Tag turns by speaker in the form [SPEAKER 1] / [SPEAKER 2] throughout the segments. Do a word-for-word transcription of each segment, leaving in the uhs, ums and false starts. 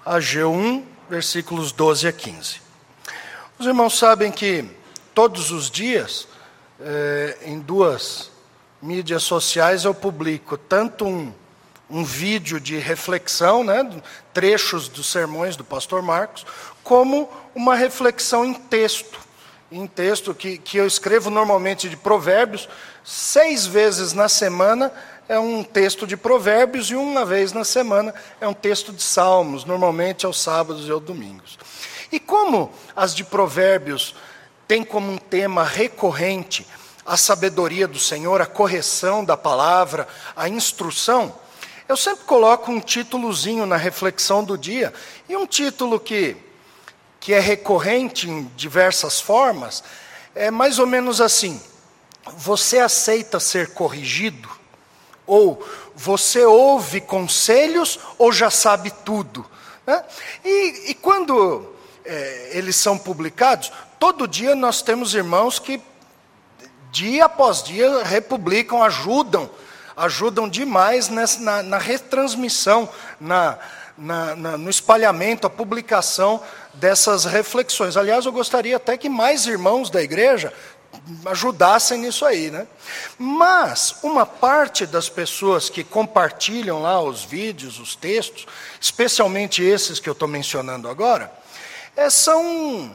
[SPEAKER 1] Ageu um, versículos doze a quinze. Os irmãos sabem que todos os dias, eh, em duas mídias sociais, eu publico tanto um, um vídeo de reflexão, né, trechos dos sermões do pastor Marcos, como uma reflexão em texto, em texto que, que eu escrevo normalmente de provérbios, seis vezes na semana é um texto de provérbios e uma vez na semana é um texto de salmos, normalmente aos sábados e aos domingos. E como as de provérbios têm como um tema recorrente a sabedoria do Senhor, a correção da palavra, a instrução, eu sempre coloco um títulozinho na reflexão do dia, e um título que, que é recorrente em diversas formas, é mais ou menos assim: você aceita ser corrigido? Ou você ouve conselhos ou já sabe tudo? Né? E, e quando é, eles são publicados, todo dia nós temos irmãos que, dia após dia, republicam, ajudam, ajudam demais nessa, na, na retransmissão, na, na, na, no espalhamento, a publicação dessas reflexões. Aliás, eu gostaria até que mais irmãos da igreja ajudassem nisso aí, né? Mas uma parte das pessoas que compartilham lá os vídeos, os textos, especialmente esses que eu estou mencionando agora, é, são,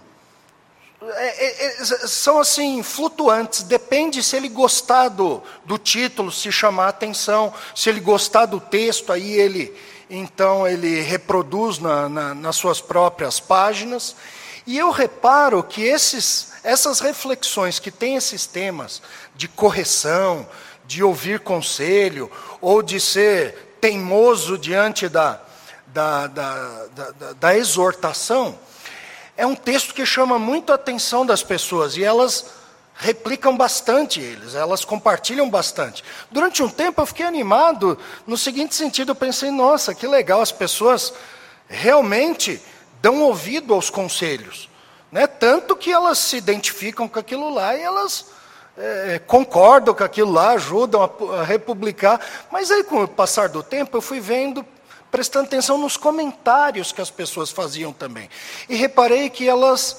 [SPEAKER 1] é, é, são assim, flutuantes. Depende se ele gostar do, do título, se chamar a atenção, se ele gostar do texto, aí ele, então ele reproduz na, na, nas suas próprias páginas. E eu reparo que esses, essas reflexões que têm esses temas de correção, de ouvir conselho, ou de ser teimoso diante da, da, da, da, da, da exortação, é um texto que chama muito a atenção das pessoas, e elas replicam bastante eles, elas compartilham bastante. Durante um tempo eu fiquei animado, no seguinte sentido, eu pensei, nossa, que legal, as pessoas realmente dão ouvido aos conselhos, né? Tanto que elas se identificam com aquilo lá e elas é, concordam com aquilo lá, ajudam a, a republicar. Mas aí, com o passar do tempo, eu fui vendo, prestando atenção nos comentários que as pessoas faziam também. E reparei que elas,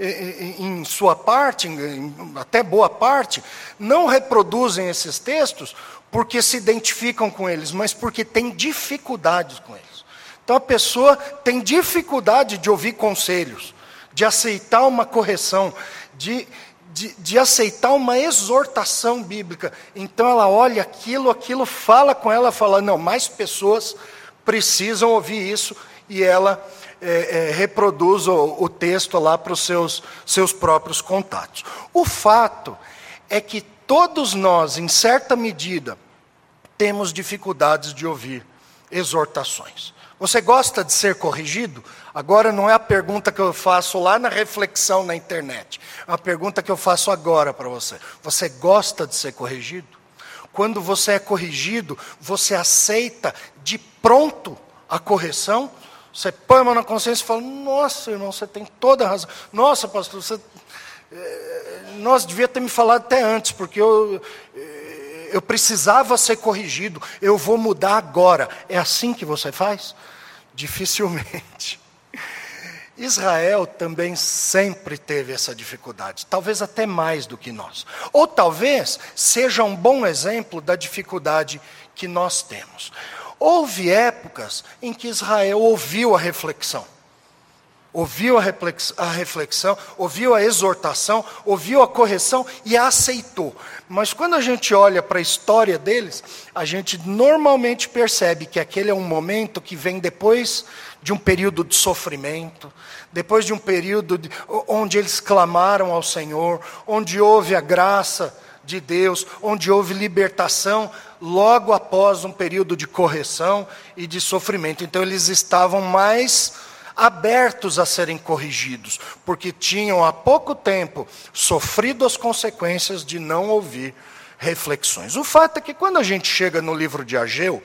[SPEAKER 1] em sua parte, até boa parte, não reproduzem esses textos porque se identificam com eles, mas porque têm dificuldades com eles. Então a pessoa tem dificuldade de ouvir conselhos, de aceitar uma correção, de, de, de aceitar uma exortação bíblica. Então ela olha aquilo, aquilo fala com ela, fala, não, mais pessoas precisam ouvir isso, e ela é, é, reproduz o, o texto lá para os seus, seus próprios contatos. O fato é que todos nós, em certa medida, temos dificuldades de ouvir exortações. Você gosta de ser corrigido? Agora não é a pergunta que eu faço lá na reflexão na internet. É uma pergunta que eu faço agora para você. Você gosta de ser corrigido? Quando você é corrigido, você aceita de pronto a correção? Você põe a mão na consciência e fala, nossa, irmão, você tem toda a razão. Nossa, pastor, você... Nossa, devia ter me falado até antes, porque eu... eu precisava ser corrigido, eu vou mudar agora. É assim que você faz? Dificilmente. Israel também sempre teve essa dificuldade, talvez até mais do que nós. Ou talvez seja um bom exemplo da dificuldade que nós temos. Houve épocas em que Israel ouviu a reflexão. Ouviu a reflexão, ouviu a exortação, ouviu a correção e a aceitou. Mas quando a gente olha para a história deles, a gente normalmente percebe que aquele é um momento que vem depois de um período de sofrimento, depois de um período de, onde eles clamaram ao Senhor, onde houve a graça de Deus, onde houve libertação, logo após um período de correção e de sofrimento. Então eles estavam mais abertos a serem corrigidos, porque tinham há pouco tempo sofrido as consequências de não ouvir reflexões. O fato é que quando a gente chega no livro de Ageu,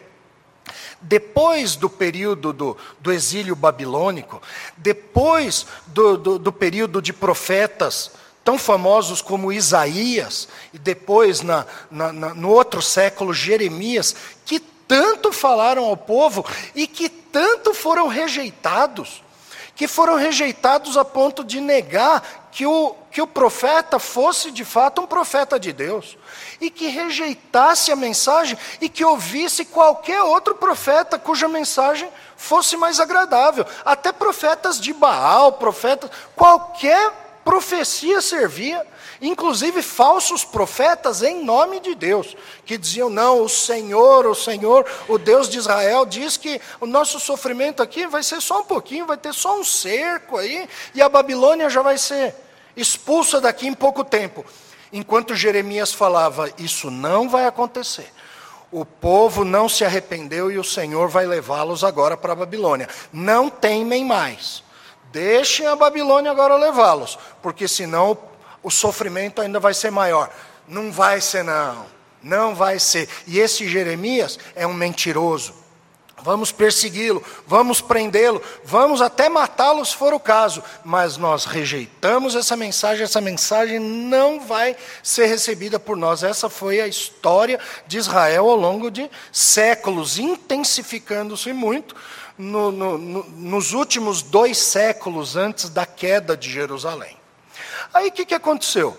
[SPEAKER 1] depois do período do, do exílio babilônico, depois do, do, do período de profetas tão famosos como Isaías, e depois na, na, na, no outro século Jeremias, que tanto falaram ao povo e que tanto foram rejeitados, que foram rejeitados a ponto de negar que o, que o profeta fosse de fato um profeta de Deus, e que rejeitasse a mensagem e que ouvisse qualquer outro profeta cuja mensagem fosse mais agradável. Até profetas de Baal, profetas, qualquer profecia servia, inclusive falsos profetas em nome de Deus, que diziam, não, o Senhor, o Senhor, o Deus de Israel diz que o nosso sofrimento aqui vai ser só um pouquinho, vai ter só um cerco aí, e a Babilônia já vai ser expulsa daqui em pouco tempo. Enquanto Jeremias falava, isso não vai acontecer. O povo não se arrependeu e o Senhor vai levá-los agora para a Babilônia. Não temem mais. Deixem a Babilônia agora levá-los, porque senão o sofrimento ainda vai ser maior. Não vai ser não, não vai ser. E esse Jeremias é um mentiroso. Vamos persegui-lo, vamos prendê-lo, vamos até matá-lo se for o caso. Mas nós rejeitamos essa mensagem, essa mensagem não vai ser recebida por nós. Essa foi a história de Israel ao longo de séculos, intensificando-se muito no, no, no, nos últimos dois séculos antes da queda de Jerusalém. Aí o que, que aconteceu?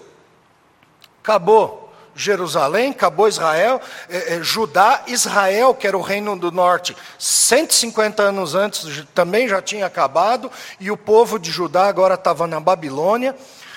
[SPEAKER 1] Acabou Jerusalém, acabou Israel, é, é, Judá, Israel, que era o reino do norte, cento e cinquenta anos antes também já tinha acabado, e o povo de Judá agora estava na Babilônia,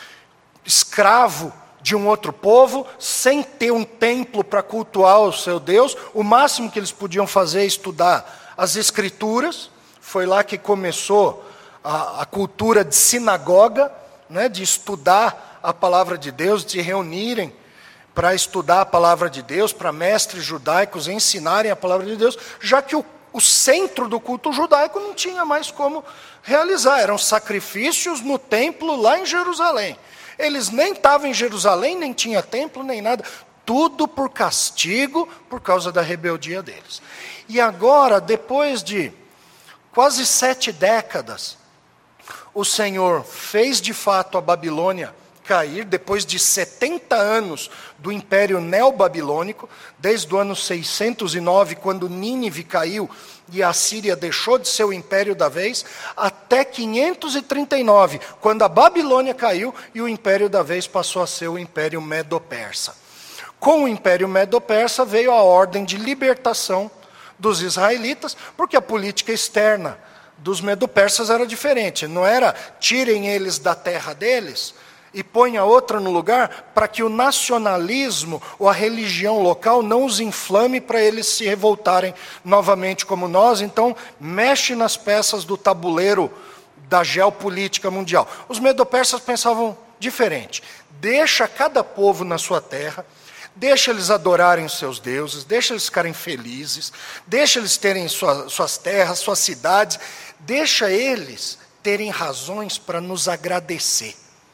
[SPEAKER 1] escravo de um outro povo, sem ter um templo para cultuar o seu Deus. O máximo que eles podiam fazer é estudar as Escrituras. Foi lá que começou a, a cultura de sinagoga, né, de estudar a palavra de Deus, de se reunirem para estudar a palavra de Deus, para mestres judaicos ensinarem a palavra de Deus, já que o, o centro do culto judaico não tinha mais como realizar. Eram sacrifícios no templo lá em Jerusalém. Eles nem estavam em Jerusalém, nem tinha templo, nem nada. Tudo por castigo, por causa da rebeldia deles. E agora, depois de quase sete décadas, o Senhor fez de fato a Babilônia cair, depois de setenta anos do Império Neobabilônico, desde o ano seiscentos e nove, quando Nínive caiu e a Síria deixou de ser o império da vez, até quinhentos e trinta e nove, quando a Babilônia caiu e o império da vez passou a ser o Império Medo-Persa. Com o Império Medo-Persa veio a ordem de libertação dos israelitas, porque a política externa dos Medo-Persas era diferente. Não era tirem eles da terra deles e ponha outra no lugar, para que o nacionalismo ou a religião local não os inflame para eles se revoltarem novamente como nós. Então, mexe nas peças do tabuleiro da geopolítica mundial. Os medo-persas pensavam diferente. Deixa cada povo na sua terra, deixa eles adorarem os seus deuses, deixa eles ficarem felizes, deixa eles terem sua, suas terras, suas cidades, deixa eles terem razões para nos agradecer.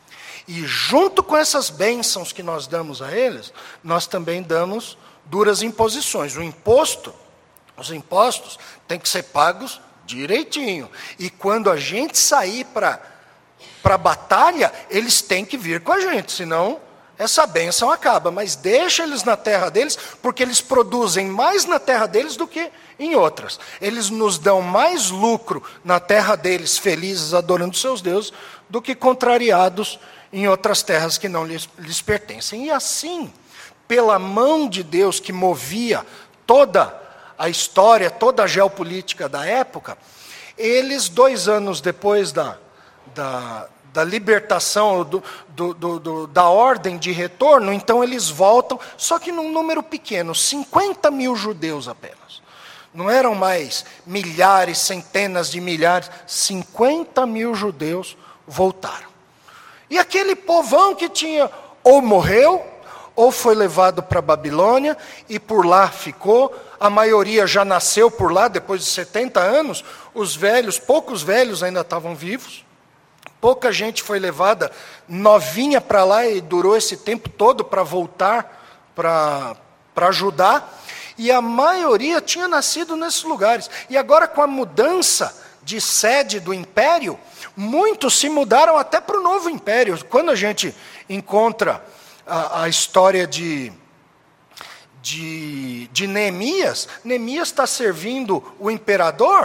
[SPEAKER 1] E junto com essas bênçãos que nós damos a eles, nós também damos duras imposições. O imposto, os impostos têm que ser pagos direitinho. E quando a gente sair para para a batalha, eles têm que vir com a gente, senão essa bênção acaba. Mas deixa eles na terra deles, porque eles produzem mais na terra deles do que em outras. Eles nos dão mais lucro na terra deles, felizes, adorando seus deuses, do que contrariados em outras terras que não lhes, lhes pertencem. E assim, pela mão de Deus que movia toda a história, toda a geopolítica da época, eles, dois anos depois da, da, da libertação, do, do, do, do, da ordem de retorno, então eles voltam, só que num número pequeno, cinquenta mil judeus apenas. Não eram mais milhares, centenas de milhares, cinquenta mil judeus voltaram. E aquele povão que tinha ou morreu, ou foi levado para a Babilônia, e por lá ficou. A maioria já nasceu por lá, depois de setenta anos. Os velhos, poucos velhos ainda estavam vivos. Pouca gente foi levada novinha para lá e durou esse tempo todo para voltar para para Judá. E a maioria tinha nascido nesses lugares. E agora, com a mudança de sede do império, muitos se mudaram até para o novo império. Quando a gente encontra a, a história de, de, de Neemias, Neemias está servindo o imperador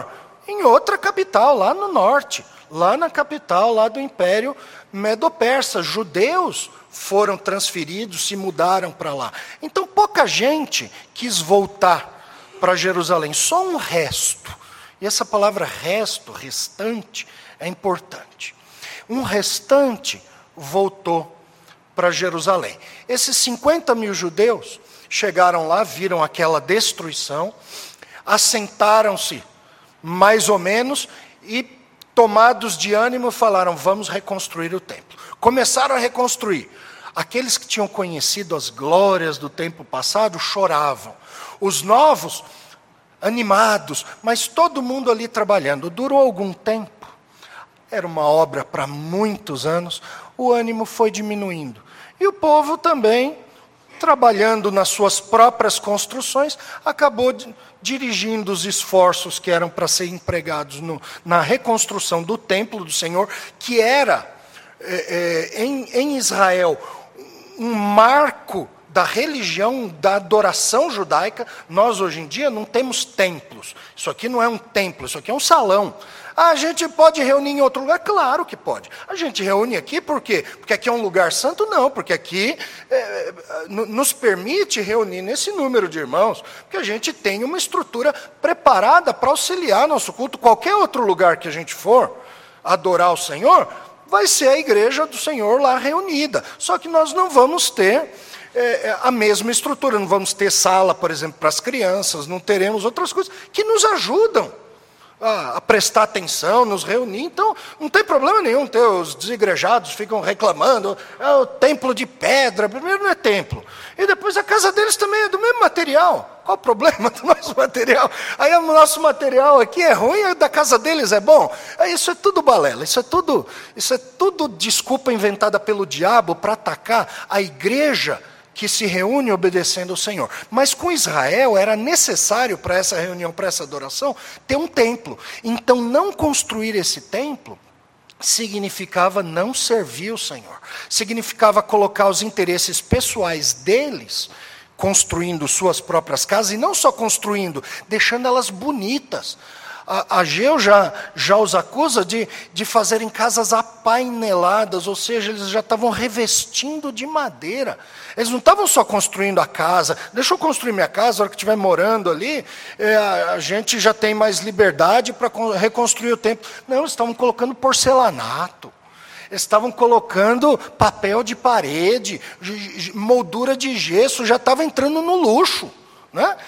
[SPEAKER 1] em outra capital, lá no norte, lá na capital lá do Império Medo-Persa. Judeus foram transferidos, se mudaram para lá. Então pouca gente quis voltar para Jerusalém, só um resto. E essa palavra resto, restante, é importante. Um restante voltou para Jerusalém. Esses cinquenta mil judeus chegaram lá, viram aquela destruição, assentaram-se mais ou menos e, tomados de ânimo, falaram: vamos reconstruir o templo. Começaram a reconstruir. Aqueles que tinham conhecido as glórias do tempo passado choravam. Os novos, animados, mas todo mundo ali trabalhando. Durou algum tempo. Era uma obra para muitos anos. O ânimo foi diminuindo. E o povo também, trabalhando nas suas próprias construções, acabou dirigindo os esforços que eram para ser empregados no, na reconstrução do templo do Senhor, que era, é, é, em, em Israel, um marco da religião, da adoração judaica. Nós, hoje em dia, não temos templos. Isso aqui não é um templo, isso aqui é um salão. Ah, a gente pode reunir em outro lugar? Claro que pode. A gente reúne aqui por quê? Porque aqui é um lugar santo? Não, porque aqui é, nos permite reunir nesse número de irmãos, porque a gente tem uma estrutura preparada para auxiliar nosso culto. Qualquer outro lugar que a gente for adorar o Senhor, vai ser a igreja do Senhor lá reunida. Só que nós não vamos ter é, a mesma estrutura, não vamos ter sala, por exemplo, para as crianças, não teremos outras coisas que nos ajudam a prestar atenção, nos reunir. Então, não tem problema nenhum ter os desigrejados ficam reclamando, é o templo de pedra. Primeiro não é templo, e depois a casa deles também é do mesmo material. Qual o problema do nosso material? Aí o nosso material aqui é ruim, a da casa deles é bom. Isso é tudo balela, isso é tudo, isso é tudo desculpa inventada pelo diabo para atacar a igreja que se reúne obedecendo ao Senhor. Mas com Israel era necessário para essa reunião, para essa adoração, ter um templo. Então não construir esse templo significava não servir o Senhor. Significava colocar os interesses pessoais deles, construindo suas próprias casas, e não só construindo, deixando elas bonitas. A Ageu já, já os acusa de, de fazerem casas apaineladas, ou seja, eles já estavam revestindo de madeira. Eles não estavam só construindo a casa. Deixa eu construir minha casa, a hora que estiver morando ali, é, a gente já tem mais liberdade para reconstruir o templo. Não, eles estavam colocando porcelanato. Eles estavam colocando papel de parede, moldura de gesso, já estava entrando no luxo, né?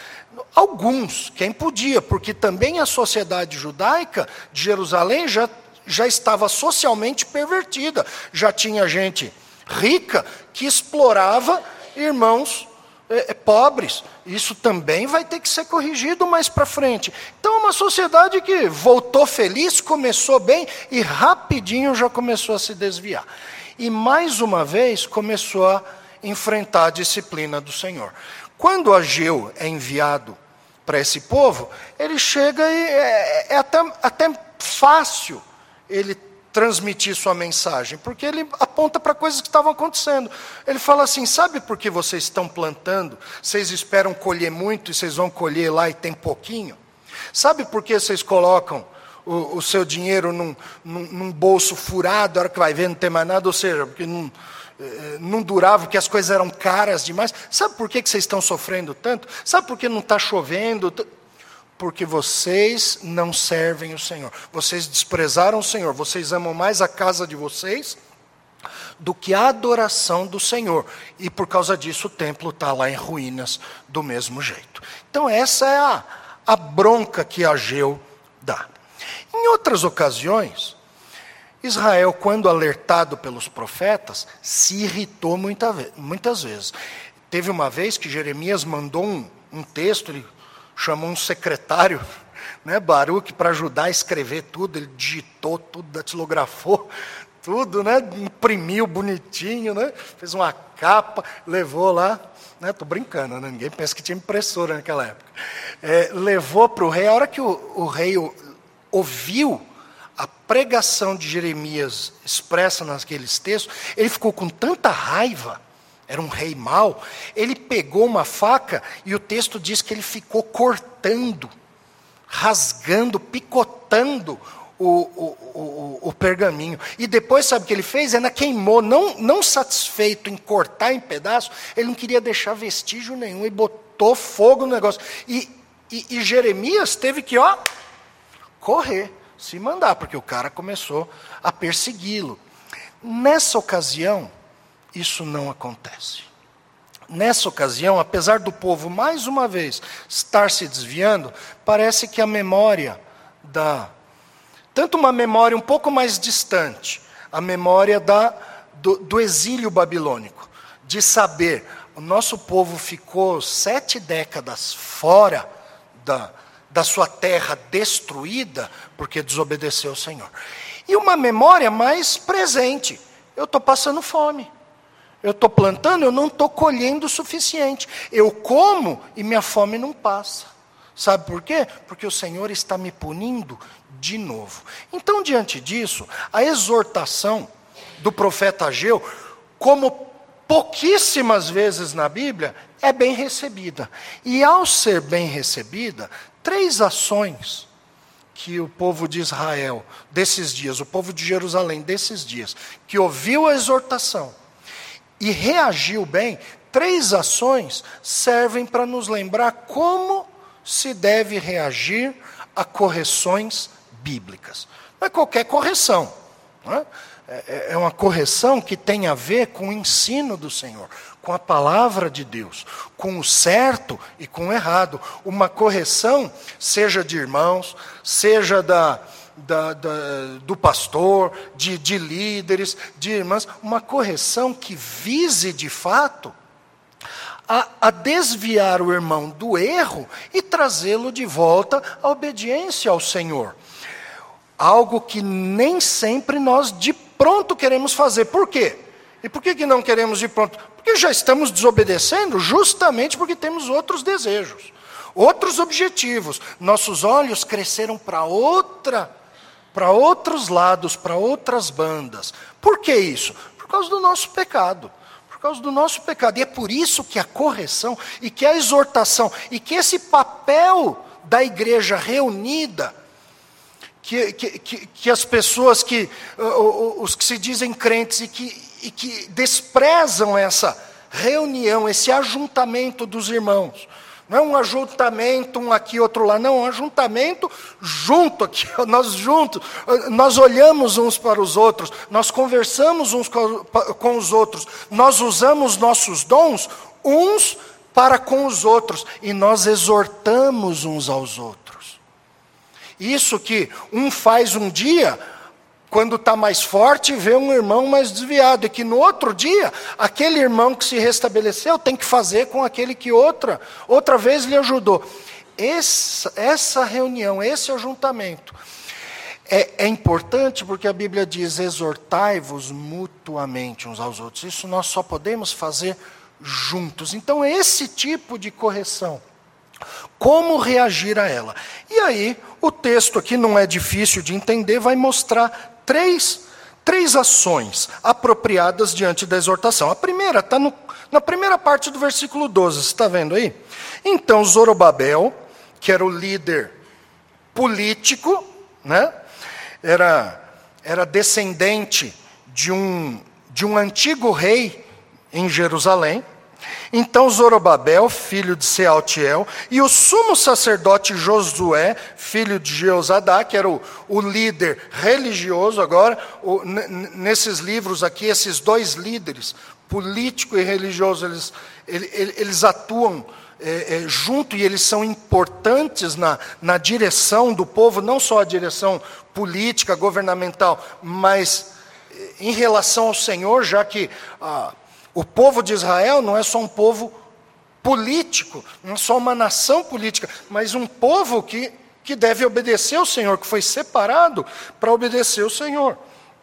[SPEAKER 1] Alguns, quem podia, porque também a sociedade judaica de Jerusalém já, já estava socialmente pervertida. Já tinha gente rica que explorava irmãos é, pobres. Isso também vai ter que ser corrigido mais para frente. Então, é uma sociedade que voltou feliz, começou bem e rapidinho já começou a se desviar. E mais uma vez começou a enfrentar a disciplina do Senhor. Quando Ageu é enviado para esse povo, ele chega e é, é até, até fácil ele transmitir sua mensagem, porque ele aponta para coisas que estavam acontecendo. Ele fala assim: sabe por que vocês estão plantando? Vocês esperam colher muito e vocês vão colher lá e tem pouquinho? Sabe por que vocês colocam o, o seu dinheiro num, num, num bolso furado, a hora que vai ver não tem mais nada? Ou seja, porque não... não durava, porque as coisas eram caras demais. Sabe por que vocês estão sofrendo tanto? Sabe por que não está chovendo? Porque vocês não servem o Senhor. Vocês desprezaram o Senhor. Vocês amam mais a casa de vocês do que a adoração do Senhor. E por causa disso o templo está lá em ruínas do mesmo jeito. Então essa é a, a bronca que Ageu dá. Em outras ocasiões, Israel, quando alertado pelos profetas, se irritou muita, muitas vezes. Teve uma vez que Jeremias mandou um, um texto, ele chamou um secretário, né, Baruque, para ajudar a escrever tudo. Ele digitou tudo, datilografou tudo, né, imprimiu bonitinho, né, fez uma capa, levou lá. Estou né, brincando, né, ninguém pensa que tinha impressora naquela época. É, levou para o rei. A hora que o, o rei ouviu a pregação de Jeremias expressa naqueles textos, ele ficou com tanta raiva, era um rei mau, ele pegou uma faca e o texto diz que ele ficou cortando rasgando, picotando o, o, o, o pergaminho. E depois, sabe o que ele fez? Ainda queimou, não, não satisfeito em cortar em pedaços, ele não queria deixar vestígio nenhum, e botou fogo no negócio. E, e, e Jeremias teve que, ó, correr, se mandar, porque o cara começou a persegui-lo. Nessa ocasião, isso não acontece. Nessa ocasião, apesar do povo, mais uma vez, estar se desviando, parece que a memória da... Tanto uma memória um pouco mais distante, a memória da, do, do exílio babilônico, de saber, o nosso povo ficou sete décadas fora da, da sua terra destruída, porque desobedeceu ao Senhor. E uma memória mais presente, eu estou passando fome. Eu estou plantando, eu não estou colhendo o suficiente. Eu como e minha fome não passa. Sabe por quê? Porque o Senhor está me punindo de novo. Então, diante disso, a exortação do profeta Ageu, como pouquíssimas vezes na Bíblia, é bem recebida. E ao ser bem recebida, três ações que o povo de Israel, desses dias, o povo de Jerusalém, desses dias, que ouviu a exortação, e reagiu bem, três ações servem para nos lembrar como se deve reagir a correções bíblicas. Não é qualquer correção. Não é? É uma correção que tem a ver com o ensino do Senhor, com a palavra de Deus, com o certo e com o errado. Uma correção, seja de irmãos, seja da... Da, da, do pastor, de, de líderes, de irmãs, uma correção que vise de fato a, a desviar o irmão do erro e trazê-lo de volta à obediência ao Senhor. Algo que nem sempre nós de pronto queremos fazer. Por quê? E por que, que não queremos de pronto? Porque já estamos desobedecendo justamente porque temos outros desejos, outros objetivos. Nossos olhos cresceram para outra para outros lados, para outras bandas. Por que isso? Por causa do nosso pecado. Por causa do nosso pecado. E é por isso que a correção, e que a exortação, e que esse papel da igreja reunida, que, que, que, que as pessoas, que, os que se dizem crentes e que, e que desprezam essa reunião, esse ajuntamento dos irmãos, não é um ajuntamento, um aqui, outro lá. Não, é um ajuntamento junto aqui, nós juntos. Nós olhamos uns para os outros, nós conversamos uns com os outros, nós usamos nossos dons uns para com os outros, e nós exortamos uns aos outros. Isso que um faz um dia, quando está mais forte, vê um irmão mais desviado, e que no outro dia, aquele irmão que se restabeleceu tem que fazer com aquele que outra, outra vez lhe ajudou. Essa, essa reunião, esse ajuntamento, é, é importante porque a Bíblia diz, exortai-vos mutuamente uns aos outros. Isso nós só podemos fazer juntos. Então, esse tipo de correção, como reagir a ela? E aí, o texto aqui não é difícil de entender, vai mostrar Três, três ações apropriadas diante da exortação. A primeira está na primeira parte do versículo doze, você está vendo aí? Então Zorobabel, que era o líder político, né? era, era descendente de um, de um antigo rei em Jerusalém. Então Zorobabel, filho de Sealtiel, e o sumo sacerdote Josué, filho de Jeozadá, que era o, o líder religioso agora, o, nesses livros aqui, esses dois líderes, político e religioso, eles, eles, eles atuam é, é, junto, e eles são importantes na, na direção do povo, não só a direção política, governamental, mas em relação ao Senhor, já que... Ah, o povo de Israel não é só um povo político, não é só uma nação política, mas um povo que, que deve obedecer ao Senhor, que foi separado para obedecer ao Senhor.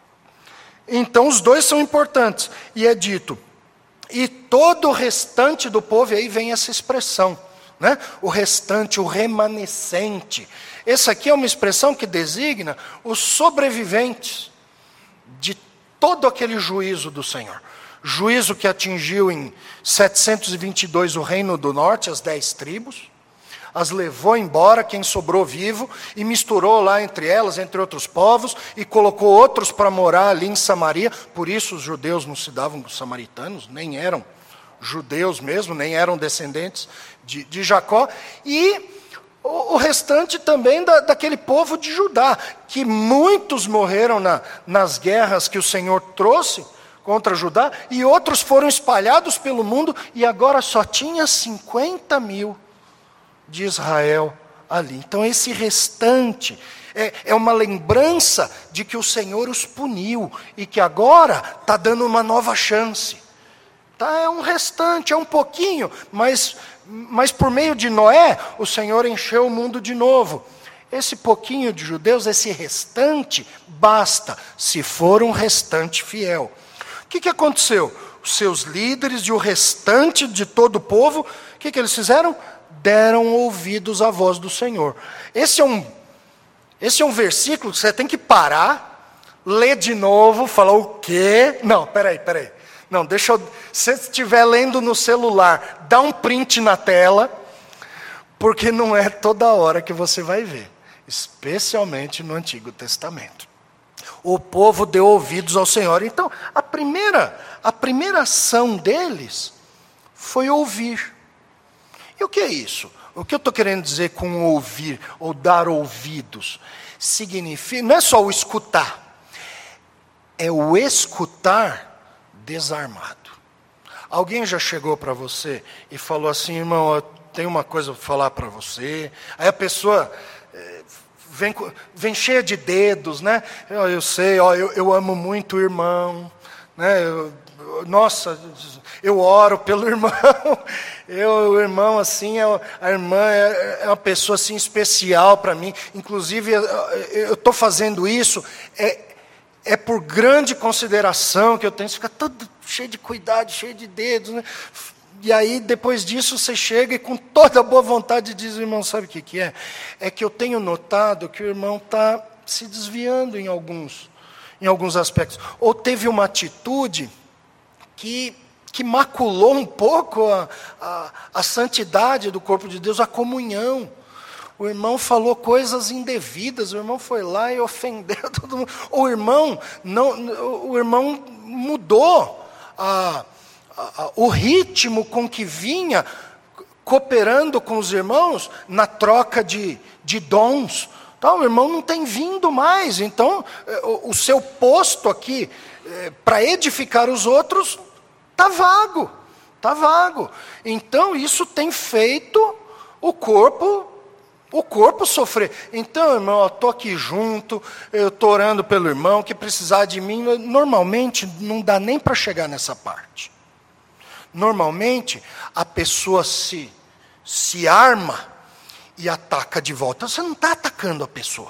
[SPEAKER 1] Então, os dois são importantes. E é dito, e todo o restante do povo, e aí vem essa expressão, né? O restante, o remanescente. Essa aqui é uma expressão que designa os sobreviventes de todo aquele juízo do Senhor. Juízo que atingiu em setecentos e vinte e dois o reino do norte, as dez tribos. as levou embora, quem sobrou vivo, e misturou lá entre elas, entre outros povos, e colocou outros para morar ali em Samaria. Por isso os judeus não se davam com os samaritanos, nem eram judeus mesmo, nem eram descendentes de, de Jacó. E o, o restante também da, daquele povo de Judá, que muitos morreram na, nas guerras que o Senhor trouxe contra Judá, e outros foram espalhados pelo mundo, e agora só tinha cinquenta mil de Israel ali. Então esse restante é, é uma lembrança de que o Senhor os puniu, e que agora está dando uma nova chance. Tá, é um restante, é um pouquinho, mas, mas por meio de Noé, o Senhor encheu o mundo de novo. Esse pouquinho de judeus, esse restante, basta, se for um restante fiel. O que, que aconteceu? Os seus líderes e o restante de todo o povo, o que, que eles fizeram? Deram ouvidos à voz do Senhor. Esse é um, esse é um versículo que você tem que parar, ler de novo, falar o quê? Não, peraí, peraí. Não, deixa eu... Se você estiver lendo no celular, dá um print na tela, porque não é toda hora que você vai ver, especialmente no Antigo Testamento. O povo deu ouvidos ao Senhor. Então, a primeira, a primeira ação deles foi ouvir. E o que é isso? O que eu estou querendo dizer com ouvir, ou dar ouvidos? Significa, não é só o escutar, é o escutar desarmado. Alguém já chegou para você e falou assim: irmão, eu tenho uma coisa para falar para você. Aí a pessoa... Vem, vem cheia de dedos, né? Eu, eu sei, ó, eu, eu amo muito o irmão, né? Eu, nossa, eu oro pelo irmão. Eu, o irmão, assim, é, a irmã é, é uma pessoa assim especial para mim. Inclusive, eu estou fazendo isso é, é por grande consideração que eu tenho. Você fica todo cheio de cuidado, cheio de dedos, né? E aí, depois disso, você chega e com toda a boa vontade diz: irmão, sabe o que, que é? É que eu tenho notado que o irmão está se desviando em alguns, em alguns aspectos. Ou teve uma atitude que, que maculou um pouco a, a, a santidade do corpo de Deus, a comunhão. O irmão falou coisas indevidas, o irmão foi lá e ofendeu todo mundo. O irmão, não, o irmão mudou a... o ritmo com que vinha cooperando com os irmãos na troca de, de dons. Então, o irmão não tem vindo mais. Então, o, o seu posto aqui, é, para edificar os outros, está vago. Está vago. Então, isso tem feito o corpo, o corpo sofrer. Então, irmão, eu estou aqui junto, eu estou orando pelo irmão, que precisar de mim. Normalmente, não dá nem para chegar nessa parte. Normalmente, a pessoa se, se arma e ataca de volta. Você não está atacando a pessoa.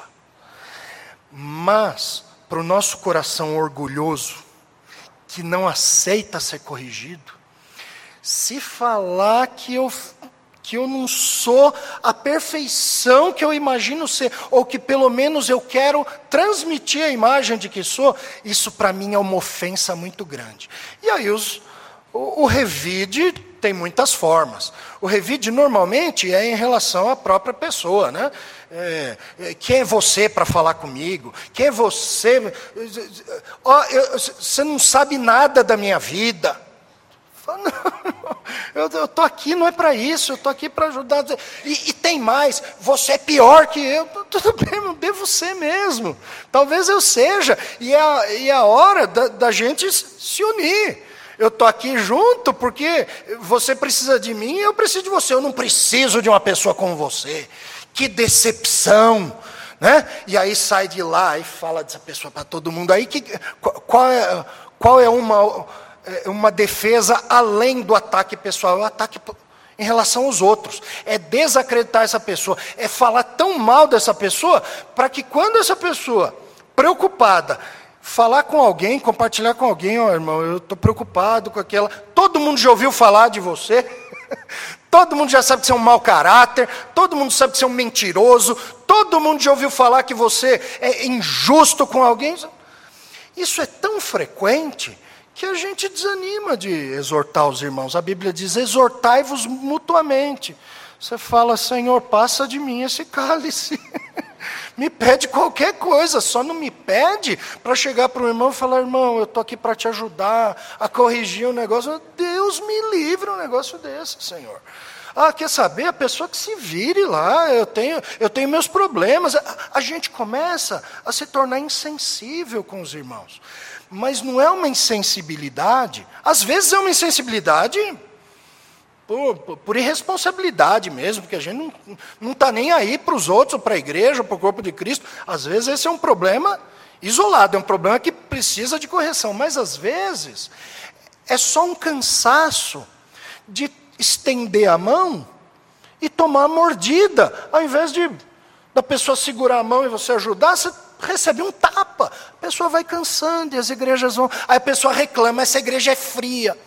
[SPEAKER 1] Mas, para o nosso coração orgulhoso, que não aceita ser corrigido, se falar que eu, que eu não sou a perfeição que eu imagino ser, ou que pelo menos eu quero transmitir a imagem de que sou, isso para mim é uma ofensa muito grande. E aí os... O revide tem muitas formas. O revide normalmente é em relação à própria pessoa, né? É, quem é você para falar comigo? Quem é você? Oh, eu, você não sabe nada da minha vida. Não, eu estou aqui, não é para isso, eu estou aqui para ajudar. E, e tem mais, você é pior que eu. Tudo bem, não devo ser mesmo. Talvez eu seja. E é a, e é a hora da, da gente se unir. Eu estou aqui junto porque você precisa de mim e eu preciso de você. Eu não preciso de uma pessoa como você. Que decepção, né? E aí sai de lá e fala dessa pessoa para todo mundo. Aí que, qual é, qual é uma, uma defesa além do ataque pessoal? É o ataque em relação aos outros. É desacreditar essa pessoa. É falar tão mal dessa pessoa para que quando essa pessoa, preocupada, falar com alguém, compartilhar com alguém: ó, irmão, eu estou preocupado com aquela... Todo mundo já ouviu falar de você. Todo mundo já sabe que você é um mau caráter. Todo mundo sabe que você é um mentiroso. Todo mundo já ouviu falar que você é injusto com alguém. Isso é tão frequente que a gente desanima de exortar os irmãos. A Bíblia diz: exortai-vos mutuamente. Você fala, Senhor, passa de mim esse cálice. Me pede qualquer coisa, só não me pede para chegar para o irmão e falar, irmão, eu estou aqui para te ajudar a corrigir o negócio. Deus me livre um negócio desse, Senhor. Ah, quer saber? A pessoa que se vire lá, eu tenho, eu tenho meus problemas. A, a gente começa a se tornar insensível com os irmãos. Mas não é uma insensibilidade, às vezes é uma insensibilidade por, por, por irresponsabilidade mesmo, porque a gente não está nem aí para os outros, para a igreja, para o corpo de Cristo. Às vezes esse é um problema isolado, é um problema que precisa de correção, mas às vezes é só um cansaço de estender a mão e tomar a mordida, ao invés de da pessoa segurar a mão e você ajudar, você recebe um tapa, a pessoa vai cansando e as igrejas vão, aí a pessoa reclama, essa igreja é fria,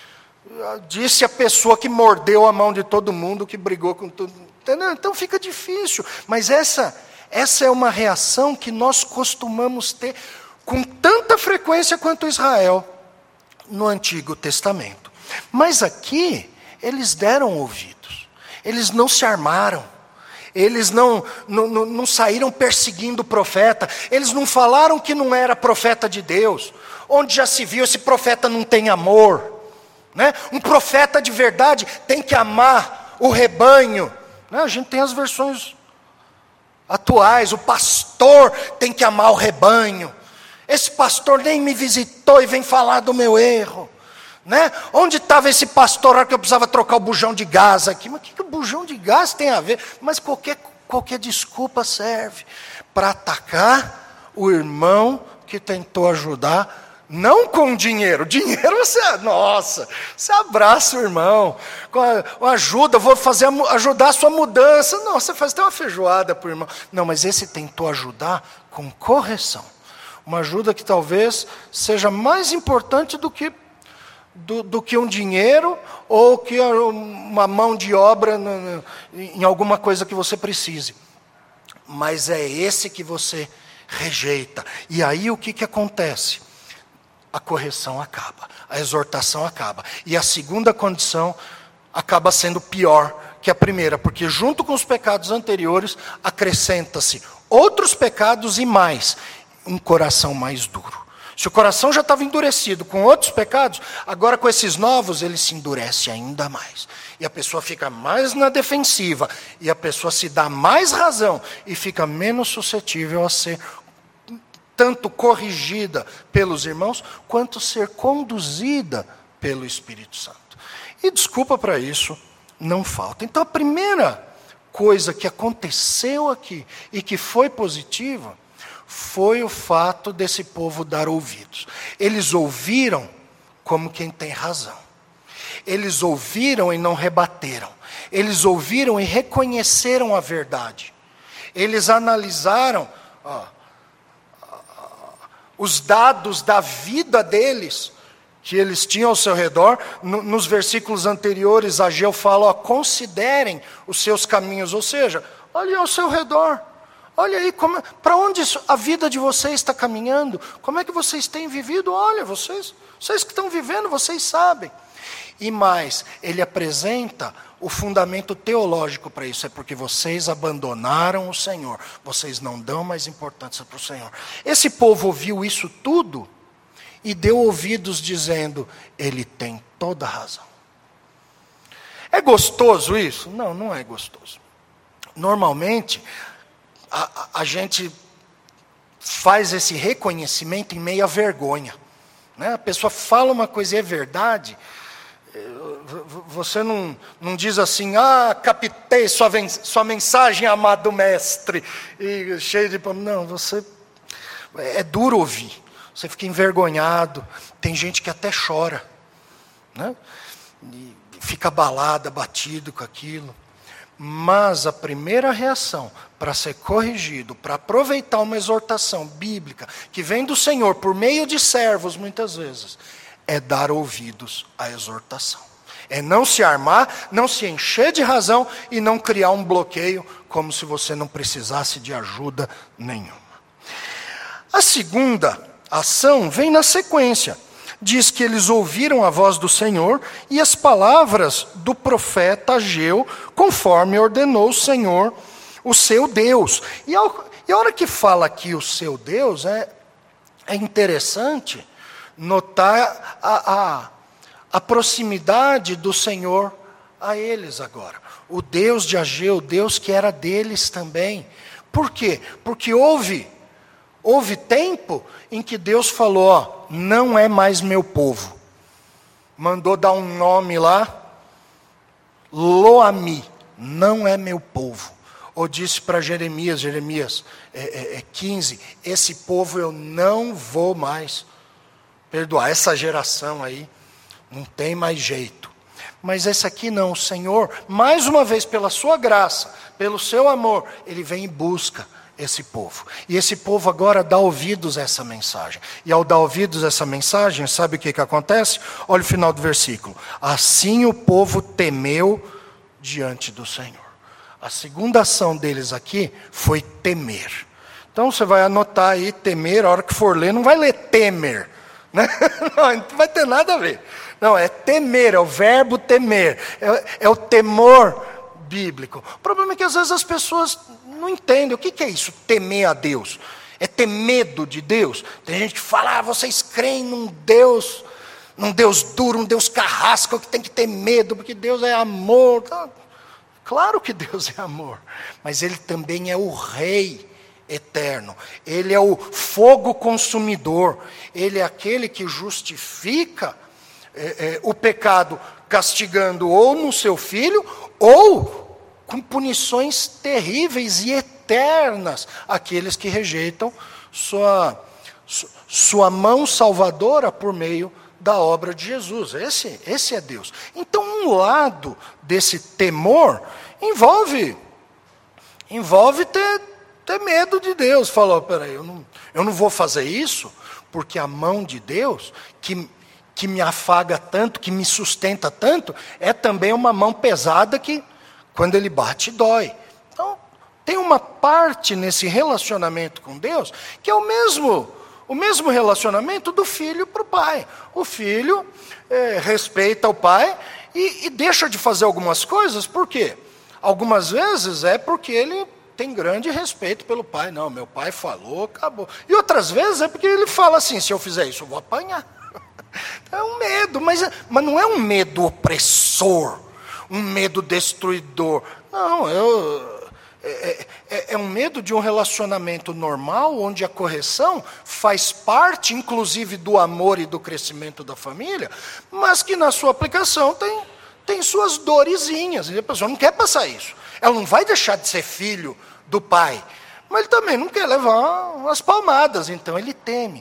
[SPEAKER 1] disse a pessoa que mordeu a mão de todo mundo, que brigou com todo mundo, entendeu? Então fica difícil, mas essa, essa é uma reação que nós costumamos ter com tanta frequência quanto Israel no Antigo Testamento, mas aqui eles deram ouvidos, eles não se armaram, eles não, não, não, não saíram perseguindo o profeta, eles não falaram que não era profeta de Deus, onde já se viu esse profeta não tem amor, né? Um profeta de verdade tem que amar o rebanho, né? A gente tem as versões atuais, o pastor tem que amar o rebanho, esse pastor nem me visitou e vem falar do meu erro. Né? Onde estava esse pastor na hora que eu precisava trocar o bujão de gás aqui? Mas o que, que o bujão de gás tem a ver? Mas qualquer, qualquer desculpa serve para atacar o irmão que tentou ajudar, não com dinheiro. Dinheiro você, nossa, você abraça o irmão, com a, com a ajuda, vou fazer a, ajudar a sua mudança. Não, você faz até uma feijoada para o irmão. Não, mas esse tentou ajudar com correção. Uma ajuda que talvez seja mais importante do que Do, do que um dinheiro ou que uma mão de obra no, no, em alguma coisa que você precise. Mas é esse que você rejeita. E aí o que, que acontece? A correção acaba, a exortação acaba. E a segunda condição acaba sendo pior que a primeira, porque junto com os pecados anteriores, acrescenta-se outros pecados e mais, um coração mais duro. Se o coração já estava endurecido com outros pecados, agora com esses novos ele se endurece ainda mais. E a pessoa fica mais na defensiva, e a pessoa se dá mais razão, e fica menos suscetível a ser tanto corrigida pelos irmãos, quanto ser conduzida pelo Espírito Santo. E desculpa para isso, não falta. Então a primeira coisa que aconteceu aqui, e que foi positiva, foi o fato desse povo dar ouvidos. Eles ouviram como quem tem razão. Eles ouviram e não rebateram. Eles ouviram e reconheceram a verdade. Eles analisaram ó, os dados da vida deles, que eles tinham ao seu redor. Nos versículos anteriores, Ageu fala, ó, considerem os seus caminhos, ou seja, olhem ao seu redor. Olha aí, para onde isso, a vida de vocês está caminhando? Como é que vocês têm vivido? Olha, vocês, vocês que estão vivendo, vocês sabem. E mais, ele apresenta o fundamento teológico para isso. É porque vocês abandonaram o Senhor. Vocês não dão mais importância para o Senhor. Esse povo ouviu isso tudo e deu ouvidos dizendo, ele tem toda a razão. É gostoso isso? Não, não é gostoso. Normalmente, A, a, a gente faz esse reconhecimento em meio à vergonha. Né? A pessoa fala uma coisa e é verdade, você não, não diz assim, ah, captei sua, sua mensagem, amado mestre, e cheio de... Não, você... É duro ouvir, você fica envergonhado, tem gente que até chora, né? E fica abalado, abatido com aquilo. Mas a primeira reação para ser corrigido, para aproveitar uma exortação bíblica, que vem do Senhor por meio de servos muitas vezes, é dar ouvidos à exortação. É não se armar, não se encher de razão e não criar um bloqueio, como se você não precisasse de ajuda nenhuma. A segunda ação vem na sequência. diz que eles ouviram a voz do Senhor e as palavras do profeta Ageu, conforme ordenou o Senhor, o seu Deus. E, ao, e a hora que fala aqui o seu Deus, é, é interessante notar a, a, a proximidade do Senhor a eles agora. O Deus de Ageu, o Deus que era deles também. Por quê? Porque houve, houve tempo em que Deus falou, ó, não é mais meu povo. Mandou dar um nome lá, Lo-Ami, não é meu povo. Ou disse para Jeremias, Jeremias é, é, é quinze, esse povo eu não vou mais perdoar. Essa geração aí não tem mais jeito. Mas esse aqui não, o Senhor, mais uma vez pela sua graça, pelo seu amor, Ele vem e busca esse povo. E esse povo agora dá ouvidos a essa mensagem. E ao dar ouvidos a essa mensagem, sabe o que, que acontece? Olha o final do versículo. Assim o povo temeu diante do Senhor. A segunda ação deles aqui foi temer. Então você vai anotar aí, temer, a hora que for ler, não vai ler temer, né? Não, não vai ter nada a ver. Não, é temer, é o verbo temer, é, é o temor bíblico. O problema é que às vezes as pessoas não entendem. O que, que é isso, temer a Deus? É ter medo de Deus? Tem gente que fala, ah, vocês creem num Deus, num Deus duro, um Deus carrasco, que tem que ter medo, porque Deus é amor. Claro que Deus é amor, mas Ele também é o Rei eterno. Ele é o fogo consumidor. Ele é aquele que justifica é, é, o pecado castigando ou no seu Filho, ou com punições terríveis e eternas aqueles que rejeitam sua, sua mão salvadora por meio da obra de Jesus. Esse, esse é Deus. Então, um lado desse temor envolve, envolve ter, ter medo de Deus. Falou, peraí, eu não, eu não vou fazer isso, porque a mão de Deus, que, que me afaga tanto, que me sustenta tanto, é também uma mão pesada que, quando Ele bate, dói. Então, tem uma parte nesse relacionamento com Deus, que é o mesmo, o mesmo relacionamento do filho para o pai. O filho é, respeita o pai e, e deixa de fazer algumas coisas, por quê? Algumas vezes é porque ele tem grande respeito pelo pai. Não, meu pai falou, acabou. E outras vezes é porque ele fala assim, se eu fizer isso, eu vou apanhar. É um medo, mas, mas não é um medo opressor, um medo destruidor. Não, eu, é, é, é um medo de um relacionamento normal, onde a correção faz parte, inclusive, do amor e do crescimento da família, mas que na sua aplicação tem, tem suas dorezinhas. E a pessoa não quer passar isso. Ela não vai deixar de ser filho do pai, mas ele também não quer levar umas palmadas, então ele teme.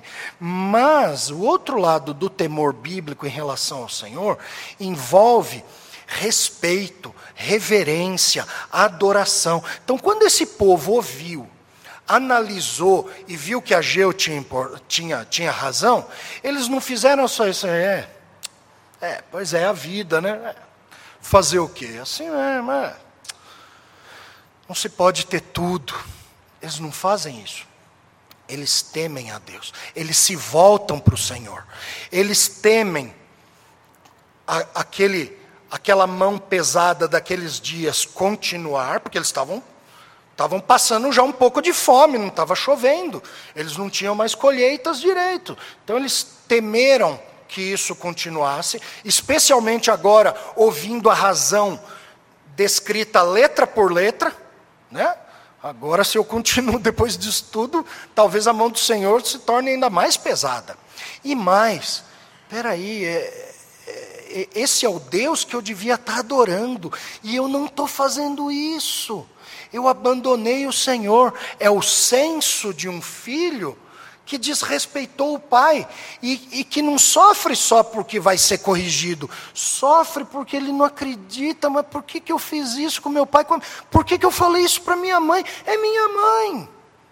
[SPEAKER 1] Mas o outro lado do temor bíblico em relação ao Senhor envolve respeito, reverência, adoração. Então, quando esse povo ouviu, analisou e viu que Ageu tinha, tinha, tinha razão, eles não fizeram só isso. É, é, pois é a vida, né? Fazer o quê? Assim mesmo, é. Não se pode ter tudo. Eles não fazem isso. Eles temem a Deus. Eles se voltam para o Senhor. Eles temem a, aquele, aquela mão pesada daqueles dias continuar, porque eles estavam, estavam passando já um pouco de fome, não estava chovendo. Eles não tinham mais colheitas direito. Então eles temeram que isso continuasse, especialmente agora, ouvindo a razão descrita letra por letra, né? Agora, se eu continuo depois disso tudo, talvez a mão do Senhor se torne ainda mais pesada. E mais, peraí, é, é, esse é o Deus que eu devia estar adorando, e eu não estou fazendo isso. Eu abandonei o Senhor. É o senso de um filho que desrespeitou o pai, e, e que não sofre só porque vai ser corrigido, sofre porque ele não acredita. Mas por que, que eu fiz isso com meu pai? Por que, que eu falei isso para minha mãe? É minha mãe.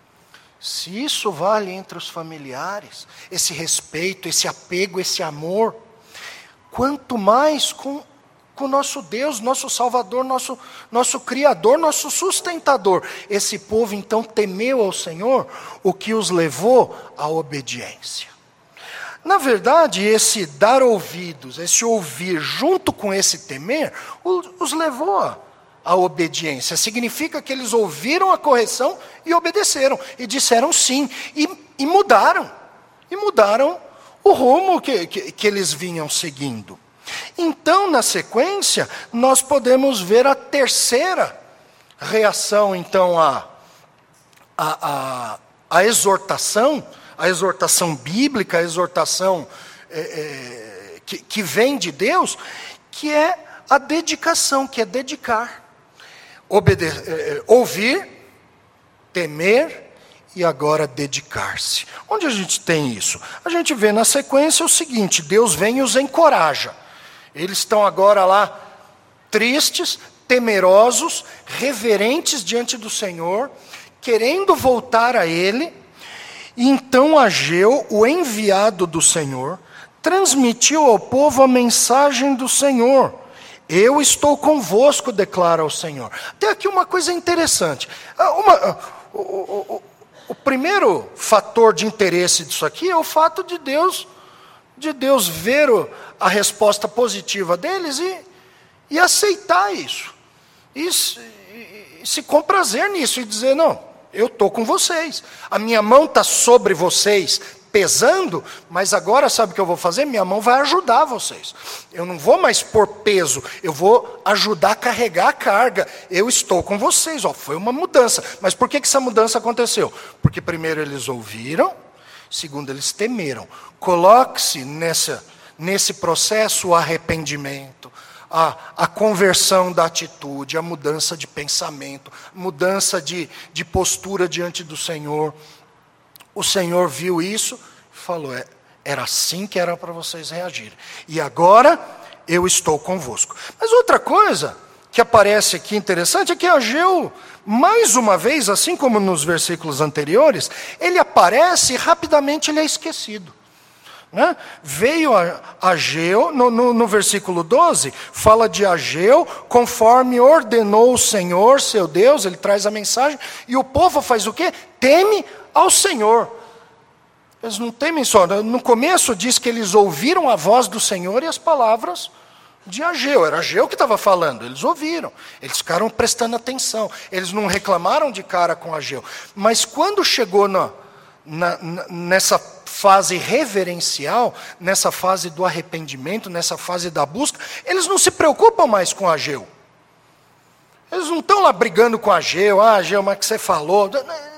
[SPEAKER 1] Se isso vale entre os familiares, esse respeito, esse apego, esse amor, quanto mais com com o nosso Deus, nosso Salvador, nosso, nosso Criador, nosso sustentador. Esse povo então temeu ao Senhor, o que os levou à obediência. na verdade, esse dar ouvidos, esse ouvir junto com esse temer, os levou à, à obediência. Significa que eles ouviram a correção e obedeceram, e disseram sim, e, e mudaram, e mudaram o rumo que, que, que eles vinham seguindo. Então, na sequência, nós podemos ver a terceira reação, então, à, à, à, à exortação, a exortação bíblica, a exortação é, é, que, que vem de Deus, que é a dedicação, que é dedicar. Obede- é, ouvir, temer e agora dedicar-se. Onde a gente tem isso? A gente vê na sequência o seguinte: Deus vem e os encoraja. Eles estão agora lá tristes, temerosos, reverentes diante do Senhor, querendo voltar a Ele. E então Ageu, o enviado do Senhor, transmitiu ao povo a mensagem do Senhor. Eu estou convosco, declara o Senhor. Tem aqui uma coisa interessante. Uma, o, o, o primeiro fator de interesse disso aqui é o fato de Deus, de Deus ver a resposta positiva deles e, e aceitar isso. E, e, e se comprazer nisso e dizer, não, eu estou com vocês. A minha mão está sobre vocês, pesando, mas agora sabe o que eu vou fazer? Minha mão vai ajudar vocês. Eu não vou mais pôr peso, eu vou ajudar a carregar a carga. Eu estou com vocês. Ó, foi uma mudança. Mas por que, que essa mudança aconteceu? Porque primeiro eles ouviram, segundo eles temeram. Coloque-se nessa, nesse processo o arrependimento, A, a conversão da atitude, a mudança de pensamento, mudança de, de postura diante do Senhor. O Senhor viu isso e falou, é, era assim que era para vocês reagirem. E agora eu estou convosco. Mas outra coisa que aparece aqui interessante é que Ageu, mais uma vez, assim como nos versículos anteriores, ele aparece e rapidamente ele é esquecido. Né? Veio Ageu, no, no, no versículo doze, fala de Ageu, conforme ordenou o Senhor, seu Deus, ele traz a mensagem, e o povo faz o quê? Teme ao Senhor. Eles não temem só, no começo diz que eles ouviram a voz do Senhor e as palavras de Ageu, era Ageu que estava falando, eles ouviram, eles ficaram prestando atenção, eles não reclamaram de cara com Ageu, mas quando chegou na, na, nessa fase reverencial, nessa fase do arrependimento, nessa fase da busca, eles não se preocupam mais com Ageu. Eles não estão lá brigando com Ageu, ah, Ageu, mas que você falou.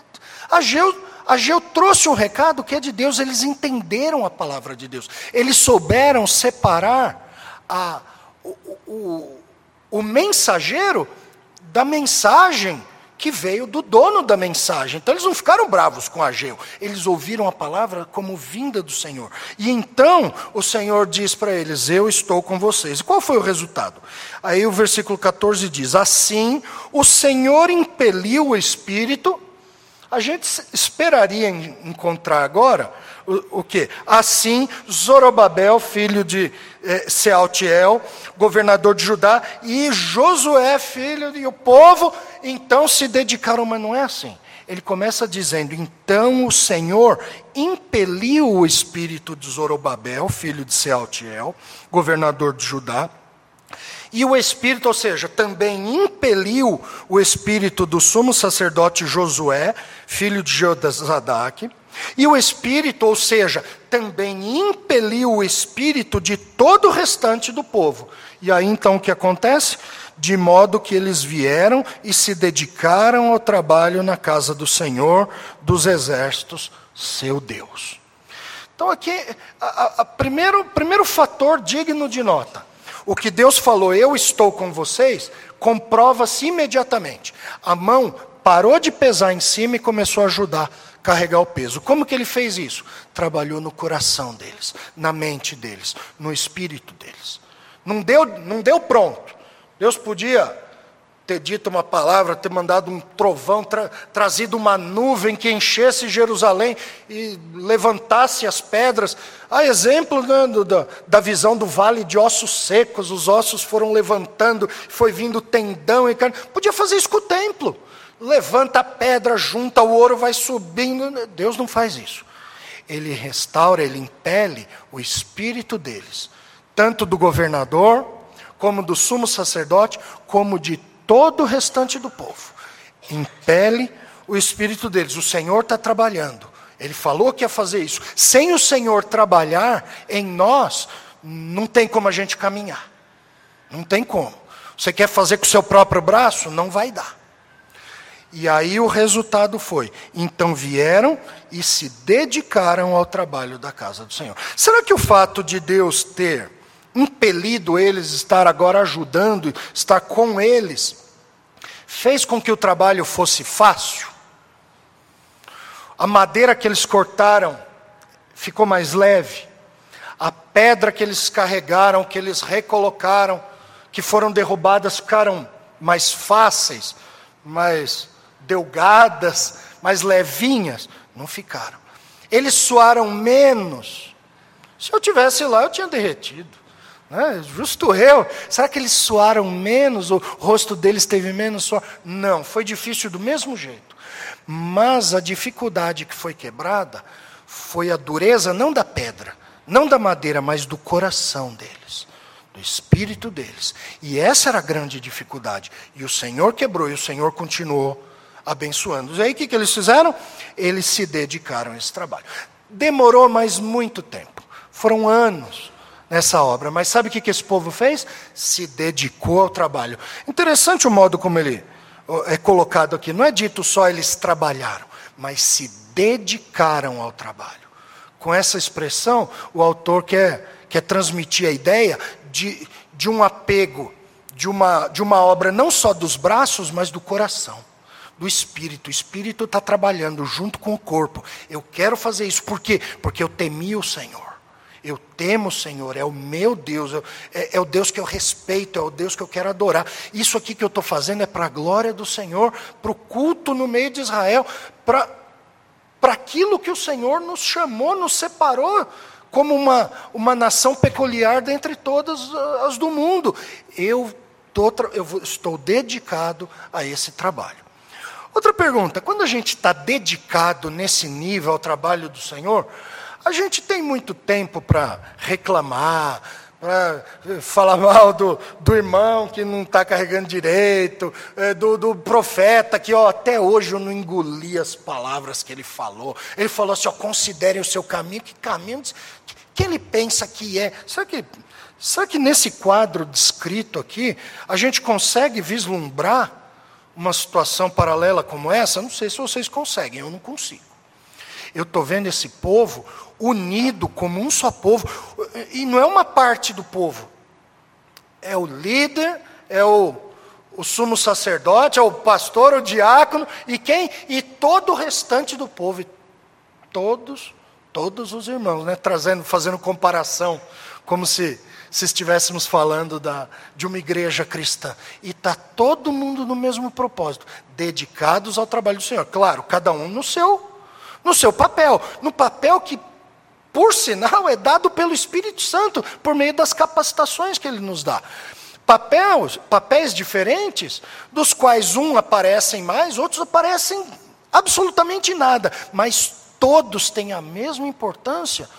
[SPEAKER 1] Ageu, Ageu trouxe um recado que é de Deus, eles entenderam a palavra de Deus. Eles souberam separar a, o, o, o mensageiro da mensagem que veio do dono da mensagem. Então eles não ficaram bravos com Ageu, eles ouviram a palavra como vinda do Senhor. E então o Senhor diz para eles, eu estou com vocês. E qual foi o resultado? Aí o versículo catorze diz, assim o Senhor impeliu o Espírito. A gente esperaria encontrar agora o, o quê? Assim, Zorobabel, filho de eh, Sealtiel, governador de Judá, e Josué, filho de... E o povo, então, se dedicaram, mas não é assim. Ele começa dizendo, então o Senhor impeliu o espírito de Zorobabel, filho de Sealtiel, governador de Judá, e o Espírito, ou seja, também impeliu o Espírito do sumo sacerdote Josué, filho de Josadaque, e o Espírito, ou seja, também impeliu o Espírito de todo o restante do povo. E aí então o que acontece? De modo que eles vieram e se dedicaram ao trabalho na casa do Senhor dos exércitos, seu Deus. Então aqui, a, a, a primeiro, primeiro fator digno de nota. O que Deus falou, eu estou com vocês, comprova-se imediatamente. A mão parou de pesar em cima e começou a ajudar a carregar o peso. Como que ele fez isso? Trabalhou no coração deles, na mente deles, no espírito deles. Não deu, não deu pronto. Deus podia ter dito uma palavra, ter mandado um trovão, tra, trazido uma nuvem que enchesse Jerusalém e levantasse as pedras. Há exemplo, né, do, da, da visão do vale de ossos secos, os ossos foram levantando, foi vindo tendão e carne. Podia fazer isso com o templo. Levanta a pedra, junta o ouro, vai subindo. Deus não faz isso. ele restaura, ele impele o espírito deles, tanto do governador, como do sumo sacerdote, como de todo o restante do povo. Impele o espírito deles. O Senhor está trabalhando. Ele falou que ia fazer isso. Sem o Senhor trabalhar em nós, não tem como a gente caminhar. Não tem como. Você quer fazer com o seu próprio braço? Não vai dar. E aí o resultado foi, então vieram e se dedicaram ao trabalho da casa do Senhor. Será que o fato de Deus ter impelido eles a estar agora ajudando, estar com eles, fez com que o trabalho fosse fácil? A madeira que eles cortaram ficou mais leve. A pedra que eles carregaram, que eles recolocaram, que foram derrubadas, ficaram mais fáceis, mais delgadas, mais levinhas? Não ficaram. Eles suaram menos. Se eu tivesse lá, eu tinha derretido. Né? Justo eu. Será que eles suaram menos? O rosto deles teve menos suor? Não, foi difícil do mesmo jeito. Mas a dificuldade que foi quebrada foi a dureza, não da pedra, não da madeira, mas do coração deles, do espírito deles. E essa era a grande dificuldade. E o Senhor quebrou, e o Senhor continuou abençoando. E aí o que, que eles fizeram? Eles se dedicaram a esse trabalho. Demorou mais muito tempo. Foram anos nessa obra. Mas sabe o que, que esse povo fez? Se dedicou ao trabalho. Interessante o modo como ele é colocado aqui. Não é dito só eles trabalharam, mas se dedicaram ao trabalho. Com essa expressão, o autor quer, quer transmitir a ideia de, de um apego, de uma, de uma obra não só dos braços, mas do coração, do espírito. O espírito está trabalhando junto com o corpo. Eu quero fazer isso. Por quê? Porque eu temi o Senhor. Eu temo o Senhor, é o meu Deus, é, é o Deus que eu respeito, é o Deus que eu quero adorar. Isso aqui que eu estou fazendo é para a glória do Senhor, para o culto no meio de Israel, para para aquilo que o Senhor nos chamou, nos separou como uma, uma nação peculiar dentre todas as do mundo. Eu, tô, eu estou dedicado a esse trabalho. Outra pergunta, quando a gente está dedicado nesse nível ao trabalho do Senhor, a gente tem muito tempo para reclamar, para falar mal do, do irmão que não está carregando direito, do, do profeta que ó, até hoje eu não engoli as palavras que ele falou. Ele falou assim, ó, considerem o seu caminho. Que caminho que, que ele pensa que é? Será que, será que nesse quadro descrito aqui, a gente consegue vislumbrar uma situação paralela como essa? Não sei se vocês conseguem, eu não consigo. Eu estou vendo esse povo unido como um só povo, e não é uma parte do povo, é o líder, é o, o sumo sacerdote, é o pastor, o diácono, e quem? E todo o restante do povo, e todos, todos os irmãos, né? Trazendo, fazendo comparação, como se, se estivéssemos falando da, de uma igreja cristã, e está todo mundo no mesmo propósito, dedicados ao trabalho do Senhor, claro, cada um no seu, no seu papel, no papel que, por sinal, é dado pelo Espírito Santo, por meio das capacitações que Ele nos dá. Papéis, papéis diferentes, dos quais um aparecem mais, outros aparecem absolutamente nada, mas todos têm a mesma importância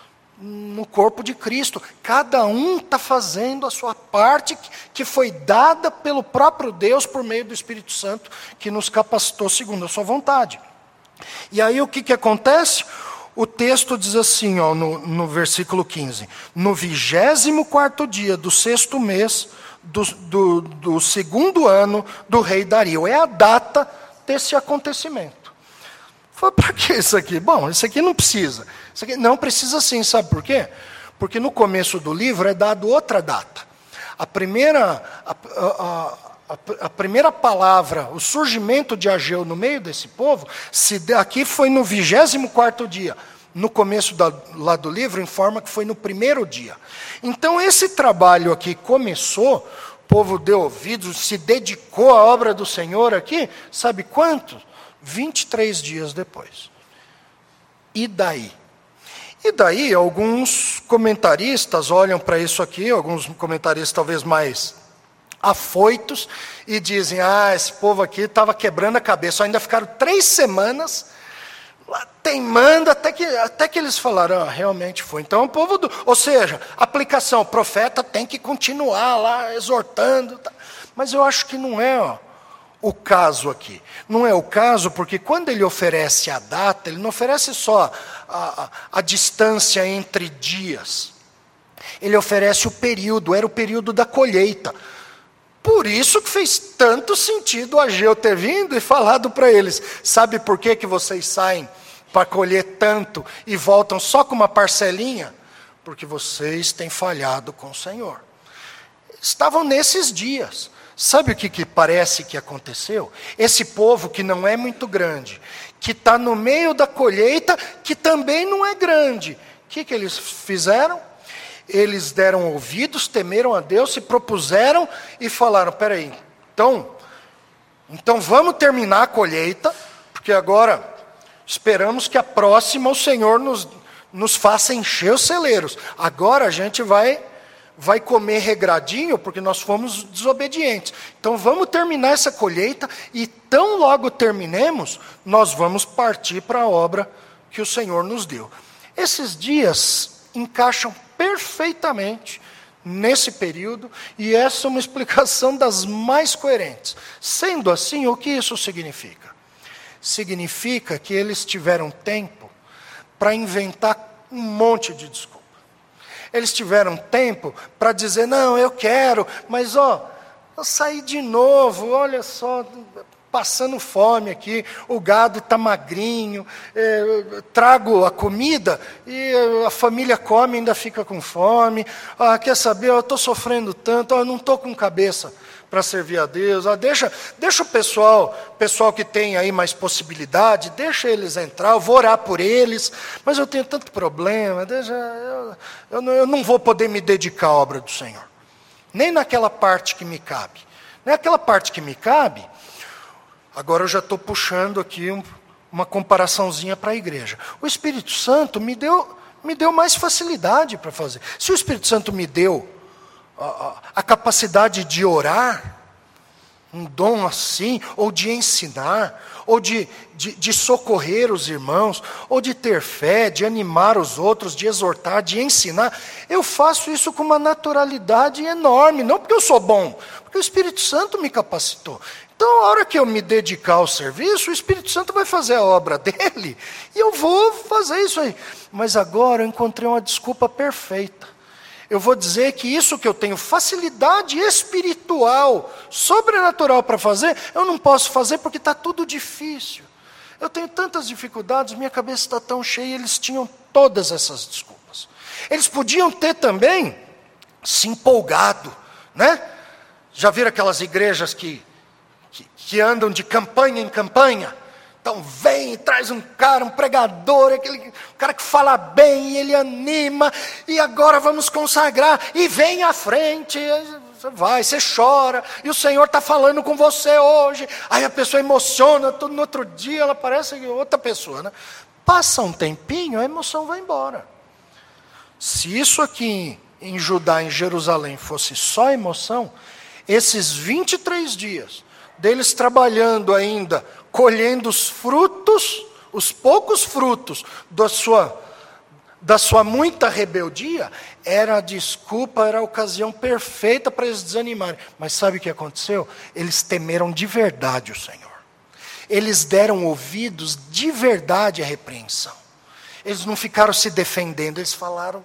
[SPEAKER 1] no corpo de Cristo. Cada um está fazendo a sua parte, que foi dada pelo próprio Deus, por meio do Espírito Santo, que nos capacitou segundo a sua vontade. E aí o que, que acontece? O texto diz assim, ó, no, no versículo quinze, no vigésimo quarto dia do sexto mês do, do, do segundo ano do rei Dario. É a data desse acontecimento. Foi para que isso aqui? Bom, isso aqui não precisa. Isso aqui não precisa sim, sabe por quê? Porque no começo do livro é dado outra data. A primeira... A, a, A, a primeira palavra, o surgimento de Ageu no meio desse povo, se de, aqui foi no vigésimo quarto dia. No começo da, lá do livro, informa que foi no primeiro dia. Então, esse trabalho aqui começou, o povo deu ouvidos, se dedicou à obra do Senhor aqui, sabe quanto? vinte e três dias depois. E daí? E daí, alguns comentaristas olham para isso aqui, alguns comentaristas talvez mais afoitos, e dizem, ah, esse povo aqui estava quebrando a cabeça, ainda ficaram três semanas lá teimando, até que, até que eles falaram, ah, realmente foi. Então o povo, do, ou seja, aplicação, o profeta tem que continuar lá exortando. Tá. Mas eu acho que não é ó, o caso aqui. Não é o caso porque quando ele oferece a data, ele não oferece só a, a, a distância entre dias. Ele oferece o período, era o período da colheita. Por isso que fez tanto sentido Ageu ter vindo e falado para eles, sabe por que, que vocês saem para colher tanto e voltam só com uma parcelinha? Porque vocês têm falhado com o Senhor. Estavam nesses dias. Sabe o que, que parece que aconteceu? Esse povo que não é muito grande, que está no meio da colheita, que também não é grande. O que, que eles fizeram? Eles deram ouvidos, temeram a Deus, se propuseram e falaram, peraí, então, então vamos terminar a colheita, porque agora esperamos que a próxima o Senhor nos, nos faça encher os celeiros. Agora a gente vai, vai comer regradinho, porque nós fomos desobedientes. Então vamos terminar essa colheita e tão logo terminemos, nós vamos partir para a obra que o Senhor nos deu. Esses dias encaixam perfeitamente nesse período, e essa é uma explicação das mais coerentes. Sendo assim, o que isso significa? Significa que eles tiveram tempo para inventar um monte de desculpa. Eles tiveram tempo para dizer, não, eu quero, mas ó, eu saí de novo, olha só, passando fome aqui, o gado está magrinho, eh, trago a comida e a família come e ainda fica com fome. Ah, quer saber, eu estou sofrendo tanto, eu não estou com cabeça para servir a Deus. Ah, deixa, deixa o pessoal, pessoal que tem aí mais possibilidade, deixa eles entrar, eu vou orar por eles, mas eu tenho tanto problema, deixa, eu, eu, não, eu não vou poder me dedicar à obra do Senhor. Nem naquela parte que me cabe. Naquela parte que me cabe, agora eu já estou puxando aqui um, uma comparaçãozinha para a igreja. O Espírito Santo me deu, me deu mais facilidade para fazer. Se o Espírito Santo me deu a, a, a capacidade de orar, um dom assim, ou de ensinar, ou de, de, de socorrer os irmãos, ou de ter fé, de animar os outros, de exortar, de ensinar, eu faço isso com uma naturalidade enorme, não porque eu sou bom, porque o Espírito Santo me capacitou. Então, a hora que eu me dedicar ao serviço, o Espírito Santo vai fazer a obra dele, e eu vou fazer isso aí. Mas agora eu encontrei uma desculpa perfeita. Eu vou dizer que isso que eu tenho facilidade espiritual, sobrenatural para fazer, eu não posso fazer porque está tudo difícil. Eu tenho tantas dificuldades, minha cabeça está tão cheia, eles tinham todas essas desculpas. Eles podiam ter também se empolgado, né? Já viram aquelas igrejas que Que, que andam de campanha em campanha? Então vem e traz um cara, um pregador, aquele cara que fala bem, e ele anima, e agora vamos consagrar, e vem à frente, você vai, você chora, e o Senhor está falando com você hoje, aí a pessoa emociona, tudo no outro dia ela parece outra pessoa, né? Passa um tempinho, a emoção vai embora. Se isso aqui em Judá, em Jerusalém, fosse só emoção, esses vinte e três dias, deles trabalhando ainda, colhendo os frutos, os poucos frutos da sua, da sua muita rebeldia, era a desculpa, era a ocasião perfeita para eles desanimarem. Mas sabe o que aconteceu? Eles temeram de verdade o Senhor. Eles deram ouvidos de verdade à repreensão. Eles não ficaram se defendendo, eles falaram,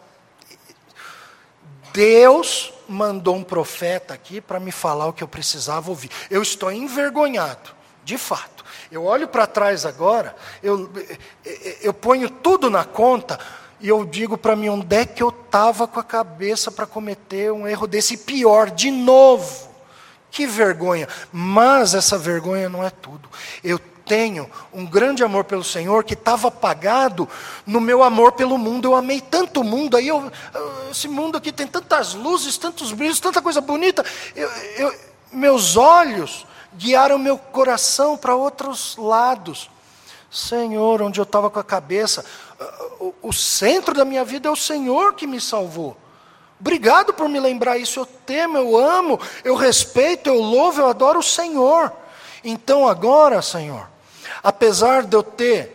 [SPEAKER 1] Deus mandou um profeta aqui para me falar o que eu precisava ouvir. Eu estou envergonhado, de fato. Eu olho para trás agora, eu, eu ponho tudo na conta e eu digo para mim, onde é que eu estava com a cabeça para cometer um erro desse? Pior, de novo. Que vergonha. Mas essa vergonha não é tudo. Eu tenho um grande amor pelo Senhor que estava apagado no meu amor pelo mundo. Eu amei tanto o mundo, aí eu, esse mundo aqui tem tantas luzes, tantos brilhos, tanta coisa bonita. Eu, eu, meus olhos guiaram meu coração para outros lados. Senhor, onde eu estava com a cabeça, o, o centro da minha vida é o Senhor que me salvou. Obrigado por me lembrar isso. Eu temo, eu amo, eu respeito, eu louvo, eu adoro o Senhor. Então agora, Senhor, apesar de eu ter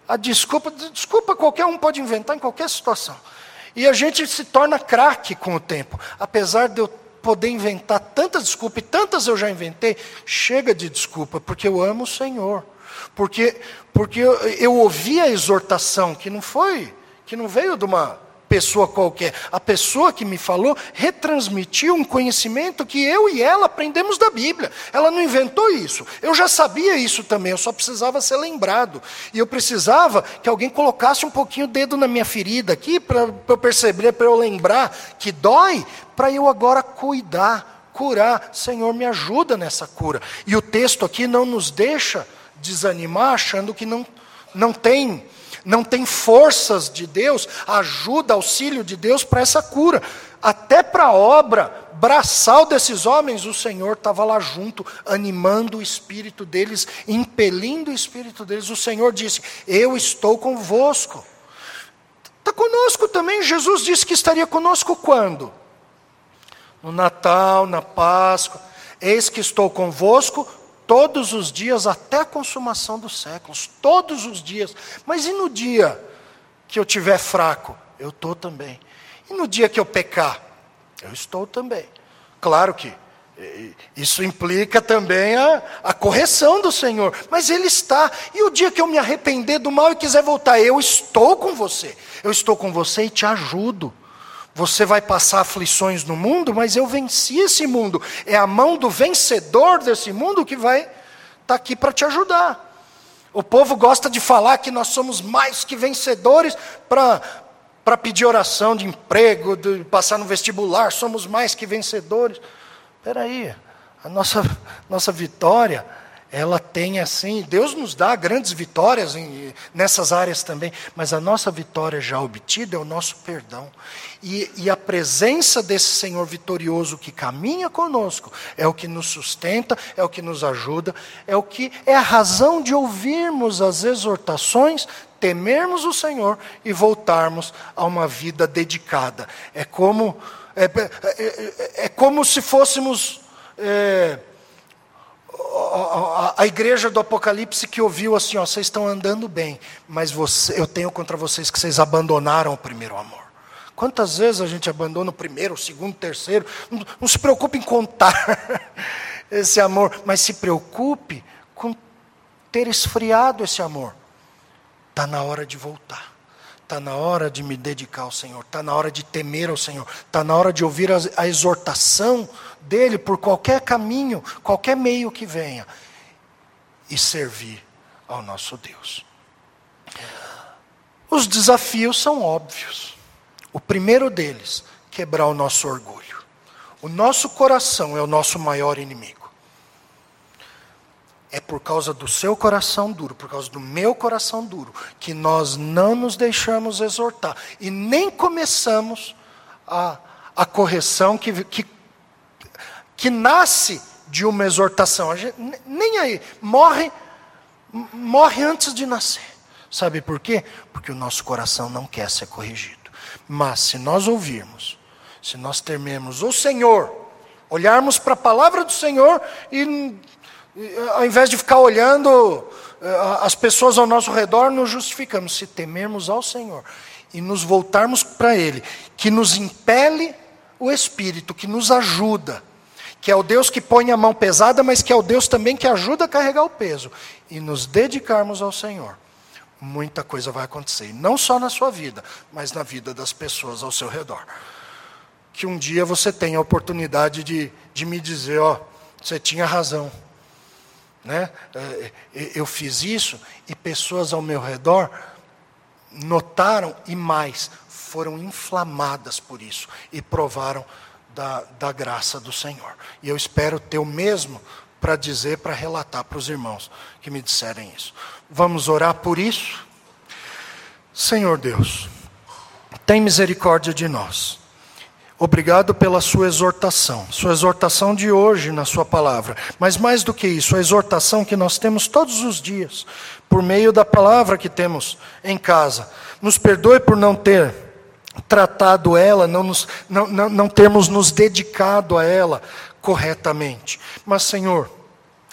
[SPEAKER 1] a desculpa, desculpa qualquer um pode inventar em qualquer situação. E a gente se torna craque com o tempo. Apesar de eu poder inventar tantas desculpas, e tantas eu já inventei, chega de desculpa, porque eu amo o Senhor. Porque, porque eu, eu ouvi a exortação, que não foi, que não veio de uma pessoa qualquer. A pessoa que me falou retransmitiu um conhecimento que eu e ela aprendemos da Bíblia. Ela não inventou isso. Eu já sabia isso também, eu só precisava ser lembrado. E eu precisava que alguém colocasse um pouquinho o dedo na minha ferida aqui, para eu perceber, para eu lembrar que dói, para eu agora cuidar, curar. Senhor, me ajuda nessa cura. E o texto aqui não nos deixa desanimar, achando que não, não tem... Não tem forças de Deus, ajuda, auxílio de Deus para essa cura. Até para a obra braçal desses homens, o Senhor estava lá junto, animando o espírito deles, impelindo o espírito deles. O Senhor disse, eu estou convosco. Está conosco também. Jesus disse que estaria conosco quando? No Natal, na Páscoa. Eis que estou convosco todos os dias, até a consumação dos séculos. Todos os dias. Mas e no dia que eu estiver fraco? Eu estou também. E no dia que eu pecar? Eu estou também. Claro que isso implica também a, a correção do Senhor. Mas Ele está. E o dia que eu me arrepender do mal e quiser voltar? Eu estou com você. Eu estou com você e te ajudo. Você vai passar aflições no mundo, mas eu venci esse mundo. É a mão do vencedor desse mundo que vai estar aqui para te ajudar. O povo gosta de falar que nós somos mais que vencedores para para pedir oração de emprego, de passar no vestibular, somos mais que vencedores. Espera aí, a nossa, nossa vitória, ela tem assim, Deus nos dá grandes vitórias em, nessas áreas também, mas a nossa vitória já obtida é o nosso perdão. E, e a presença desse Senhor vitorioso que caminha conosco, é o que nos sustenta, é o que nos ajuda, é o que é a razão de ouvirmos as exortações, temermos o Senhor e voltarmos a uma vida dedicada. É como, é, é, é como se fôssemos... É, A, a, a igreja do Apocalipse que ouviu assim, ó, vocês estão andando bem, mas você, eu tenho contra vocês que vocês abandonaram o primeiro amor. Quantas vezes a gente abandona o primeiro, o segundo, o terceiro? Não, não se preocupe em contar esse amor, mas se preocupe com ter esfriado esse amor. Está na hora de voltar. Está na hora de me dedicar ao Senhor. Está na hora de temer ao Senhor. Está na hora de ouvir a, a exortação dEle por qualquer caminho, qualquer meio que venha. E servir ao nosso Deus. Os desafios são óbvios. O primeiro deles, quebrar o nosso orgulho. O nosso coração é o nosso maior inimigo. É por causa do seu coração duro, por causa do meu coração duro, que nós não nos deixamos exortar. E nem começamos a, a correção que, que, que nasce de uma exortação. A gente, nem aí, morre, morre antes de nascer. Sabe por quê? Porque o nosso coração não quer ser corrigido. Mas se nós ouvirmos, se nós temermos o Senhor, olharmos para a palavra do Senhor e... ao invés de ficar olhando as pessoas ao nosso redor, nos justificamos. Se temermos ao Senhor e nos voltarmos para Ele, que nos impele o Espírito, que nos ajuda, que é o Deus que põe a mão pesada, mas que é o Deus também que ajuda a carregar o peso, e nos dedicarmos ao Senhor, muita coisa vai acontecer. E não só na sua vida, mas na vida das pessoas ao seu redor. Que um dia você tenha a oportunidade de, de me dizer, ó, você tinha razão. Né? Eu fiz isso e pessoas ao meu redor notaram e mais, foram inflamadas por isso e provaram da, da graça do Senhor. E eu espero ter o mesmo para dizer, para relatar para os irmãos que me disserem isso. Vamos orar por isso? Senhor Deus, tem misericórdia de nós. Obrigado pela sua exortação, sua exortação de hoje na sua palavra. Mas mais do que isso, a exortação que nós temos todos os dias, por meio da palavra que temos em casa. Nos perdoe por não ter tratado ela, não, nos, não, não, não termos nos dedicado a ela corretamente. Mas, Senhor,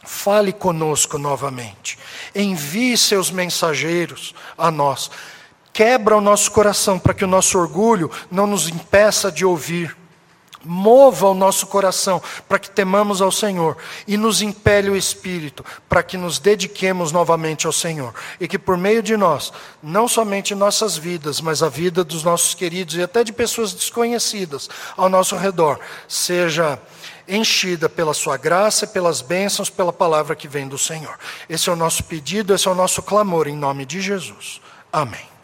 [SPEAKER 1] Fale conosco novamente. Envie seus mensageiros a nós. Quebra o nosso coração para que o nosso orgulho não nos impeça de ouvir. Mova o nosso coração para que temamos ao Senhor e nos impele o Espírito para que nos dediquemos novamente ao Senhor. E que por meio de nós, não somente nossas vidas, mas a vida dos nossos queridos e até de pessoas desconhecidas ao nosso redor, seja enchida pela sua graça, pelas bênçãos, pela palavra que vem do Senhor. Esse é o nosso pedido, esse é o nosso clamor em nome de Jesus. Amém.